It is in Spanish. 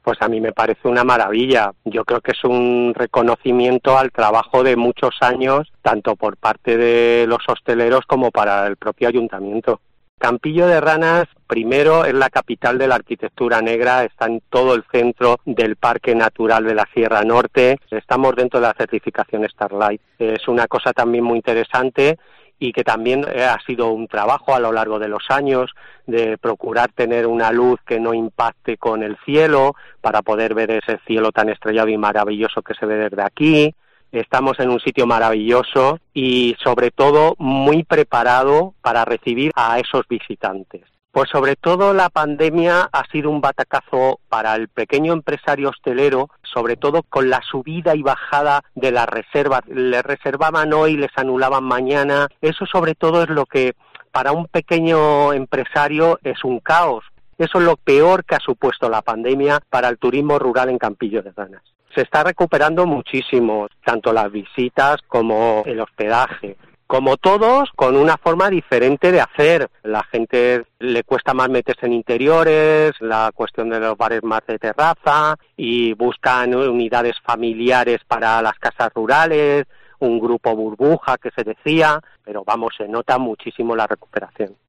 Pues a mí me parece una maravilla. Yo creo que es un reconocimiento al trabajo de muchos años, tanto por parte de los hosteleros como para el propio ayuntamiento. Campillo de Ranas, primero, es la capital de la arquitectura negra, está en todo el centro del Parque Natural de la Sierra Norte, estamos dentro de la certificación Starlight. Es una cosa también muy interesante y que también ha sido un trabajo a lo largo de los años de procurar tener una luz que no impacte con el cielo para poder ver ese cielo tan estrellado y maravilloso que se ve desde aquí. Estamos en un sitio maravilloso y sobre todo muy preparado para recibir a esos visitantes. Pues sobre todo la pandemia ha sido un batacazo para el pequeño empresario hostelero, sobre todo con la subida y bajada de las reservas. Les reservaban hoy, les anulaban mañana. Eso sobre todo es lo que para un pequeño empresario es un caos. Eso es lo peor que ha supuesto la pandemia para el turismo rural en Campillo de Ranas. Se está recuperando muchísimo, tanto las visitas como el hospedaje. Como todos, con una forma diferente de hacer. La gente le cuesta más meterse en interiores, la cuestión de los bares más de terraza, y buscan unidades familiares para las casas rurales, un grupo burbuja que se decía, pero vamos, se nota muchísimo la recuperación.